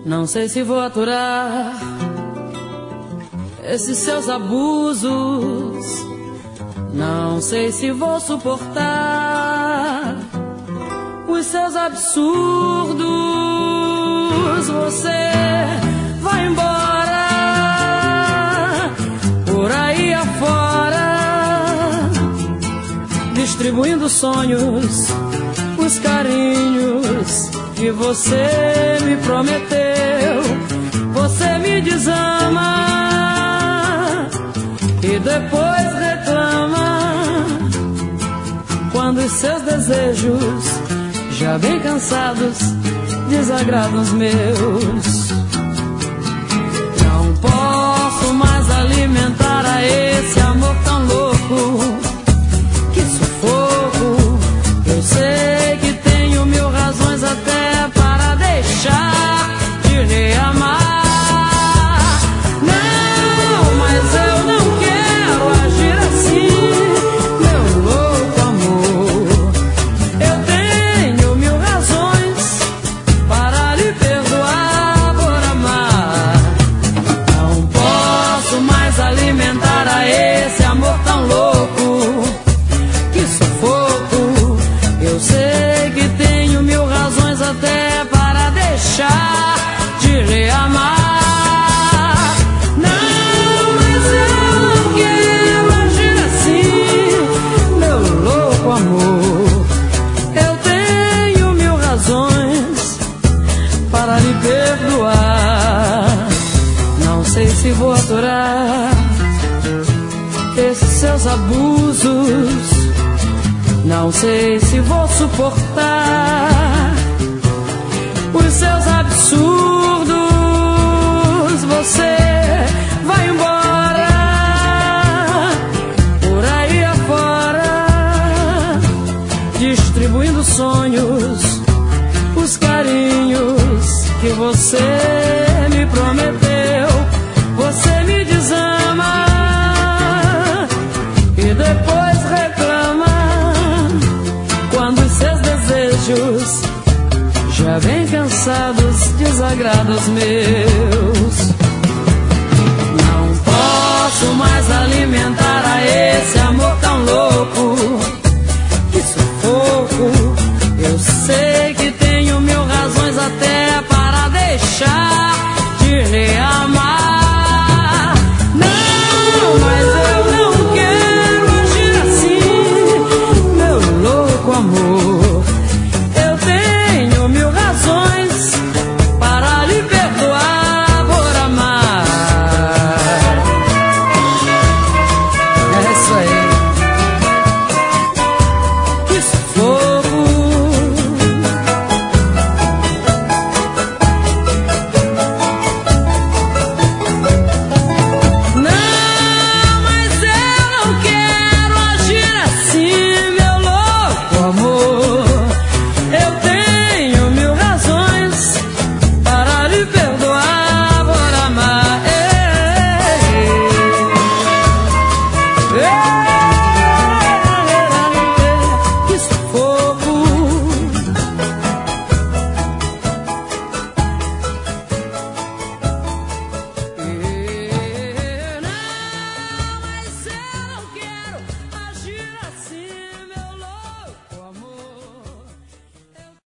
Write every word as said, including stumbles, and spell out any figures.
Não sei se vou aturar esses seus abusos. Não sei se vou suportar os seus absurdos. Você vai embora por aí afora, distribuindo sonhos, os carinhos que você me prometeu. Você me desama e depois reclama quando os seus desejos, já bem cansados, desagradam os meus. Não posso mais alimentar a esse amor tão louco. Que sufoco. Eu sei que tenho mil razões até para deixar de lhe amar. Não, mas eu não quero agir assim, meu louco amor. Eu tenho mil razões para lhe perdoar por amar. Não posso mais alimentar a esse amor tão louco. Que sufoco. Eu sei que tenho mil razões até para deixar de lhe amar. Não, mas eu não quero agir assim, meu louco amor. Eu tenho mil razões para lhe perdoar. Não sei se vou aturar esses seus abusos. Não sei se vou suportar os seus absurdos. Você vai embora por aí afora, distribuindo sonhos, os carinhos que você me prometeu. Você me desama e depois reclama quando os seus desejos, já bem cansados, desagradam os meus. Não posso mais alimentar